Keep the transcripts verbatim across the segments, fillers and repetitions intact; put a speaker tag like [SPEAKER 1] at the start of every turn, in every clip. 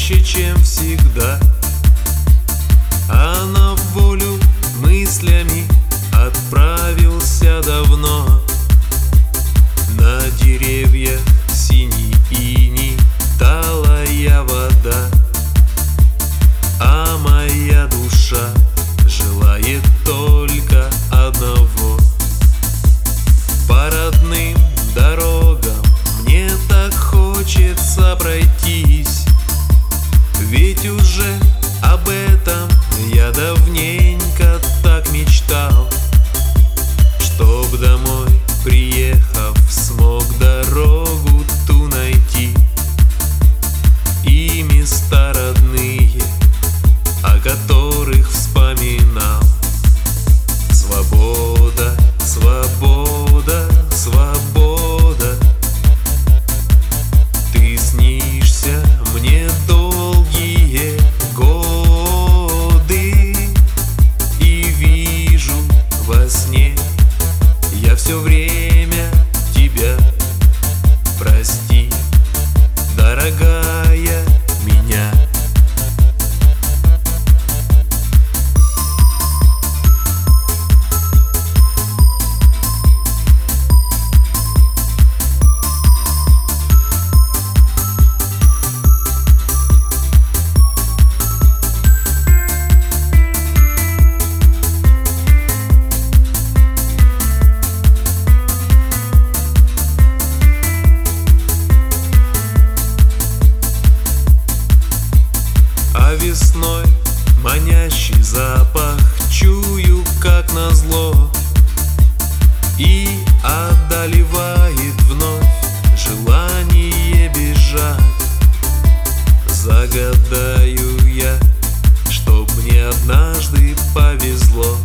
[SPEAKER 1] проще, чем всегда. А на волю мыслями отправился давно. На деревьях синий иней, талая вода, а моя душа желает только одного. По родным дорогам мне так хочется пройтись, ведь уже об этом я давненько так мечтал. Чтоб домой приехав, смог дорогу ту найти и места родные, о которых вспоминал. Свобода, свобода, свобода, ты снишься мне долгие годы, и вижу во сне я все время тебя. Прости, дорогая меня. Весной манящий запах чую, как назло, и одолевает вновь желание бежать. Загадаю я, чтоб мне однажды повезло.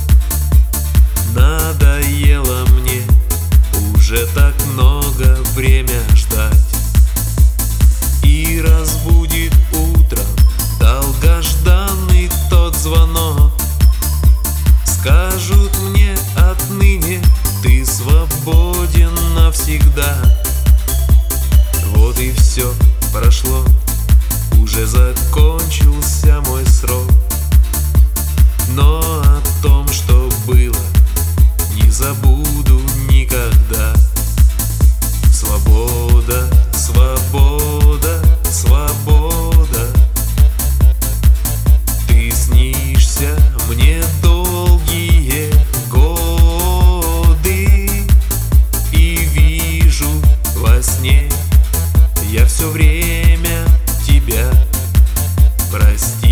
[SPEAKER 1] Надоело мне уже так много время ждать, и разбудит утром долгожданный тот звонок. Скажут мне отныне: ты свободен навсегда. Вот и все прошло, уже закончился мой срок. Но о том, что было, не забуду никогда. Свобода, свобода, свобода, ты снишься мне долгие годы, и вижу во сне я все время тебя. Прости,